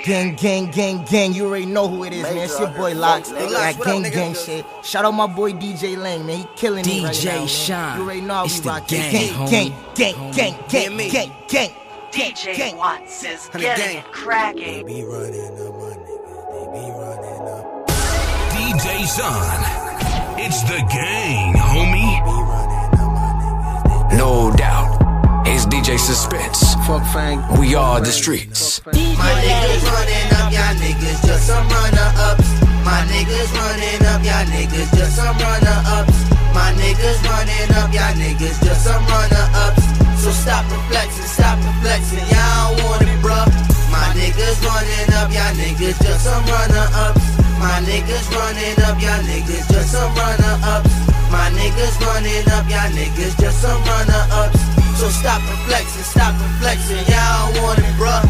Gang, gang, gang, gang. You already know who it is, man. It's your boy Lox. That gang, gang shit. Shout out my boy DJ Lang, man. He killing it right now, man. Shine. You already know how we rock. Gang, gang, gang, gang, gang, gang, gang. DJ Watts is getting it cracking. They be running up, my niggas. They be running up. DJ Son. It's the gang, homie. Be running up, my niggas. No doubt. It's DJ Suspense. Fuck Fang. We are the streets. My niggas running up, y'all niggas just some runner-ups. My niggas running up, y'all niggas just some runner-ups. My niggas running up, y'all niggas just some runner-ups. So stop reflexing, y'all don't want it, bruh. My niggas running up, y'all niggas just some runner-ups. My niggas running up, y'all niggas just some runner-ups. My niggas running up, y'all niggas just some runner-ups. So stop reflexing, y'all don't want it, bruh.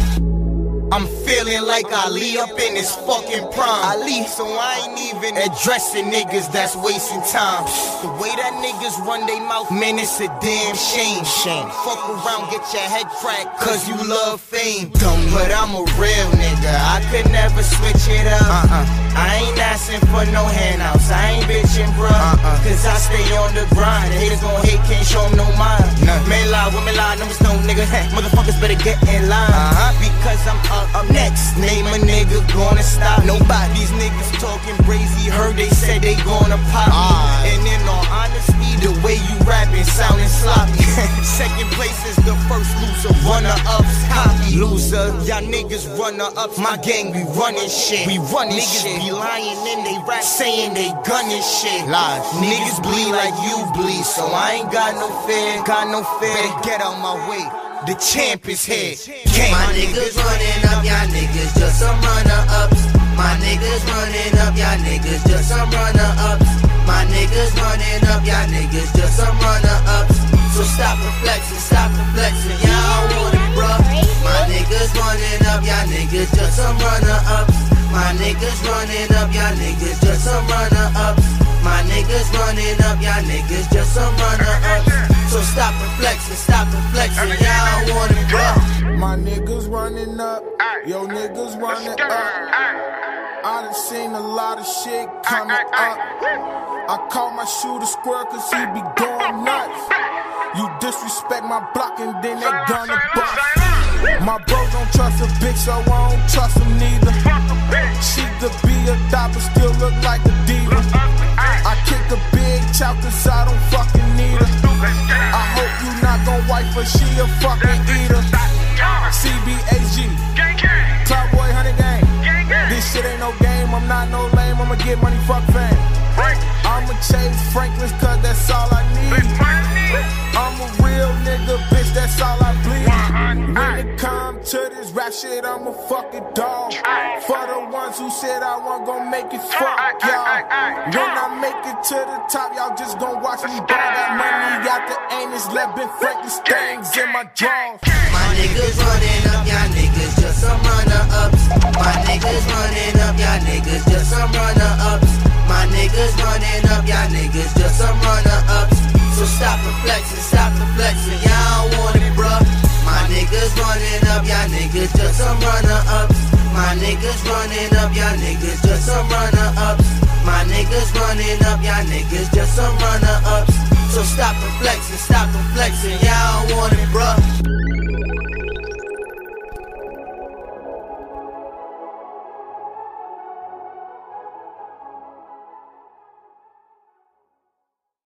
I'm feeling like Ali up in his fucking prime. Ali, so I ain't even addressing niggas that's wasting time. The way that niggas run they mouth, man, it's a damn shame. Fuck around, get your head cracked, cause you love fame. Dumb, but I'm a real nigga, I could never switch it up. I ain't asking for no handouts, I ain't bitching, bruh. Cause I stay on the grind, haters gon' hate, can't show them no mind. Man lie, women lie, numbers no nigga. Motherfuckers better get in line, because I'm up next. Name a nigga gonna stop nobody. These niggas talking crazy, heard they said they gonna pop me. And in all honesty, the way you rapping sounding sloppy. Second place is the first loser, runner-ups copy. Loser, y'all niggas runner-ups. My gang, we running shit. We running niggas shit. Be lying in they rap, saying they gunning shit. Lies. Niggas bleed like you bleed, so I ain't got no fear. Better get out my way. The champ is here. My niggas running up, y'all niggas just some runner-ups. My niggas running up, y'all niggas just some runner-ups. My niggas running up, y'all niggas just some runner-ups. So stop reflexing, y'all want it, bruh. My niggas running up, y'all niggas just some runner-ups. My niggas running up, y'all niggas just some runner-ups. My niggas running up, y'all niggas just some runner-ups. So stop reflexing, y'all want it, bruh. My niggas running up, yo niggas running up. I done seen a lot of shit coming up. I call my shooter square cause he be going nuts. You disrespect my block and then they gonna bust. My bro don't trust a bitch, so I don't trust him neither. She could be a dot but still look like a diva. I kick a big chop cause I don't fucking need her. I hope you not gon' wife her, she a fucking eater. CBAG, Cloudboy 100 gang. This shit ain't no game, I'm not no lame, I'ma get money, fuck fame. I'ma chase Franklin's cause that's all I need. I'm a real nigga, bitch, that's all I bleed. When it come to this rap shit, I'm a fucking dog. For the ones who said I wasn't gon' make it, fuck y'all. When I make it to the top, y'all just gon' watch me ball. Got money out the anus, left Ben Franklin stains in my drawers. My niggas running up, y'all niggas just some runner-ups. My niggas running up, y'all niggas just some runner-ups. My niggas running up, y'all niggas just some runner-ups. So stop reflexing, y'all want it, bruh. My niggas running up, y'all niggas just some runner-ups. My niggas running up, y'all niggas just some runner-ups. My niggas running up, y'all niggas just some runner-ups. So stop reflexing, y'all want it, bruh.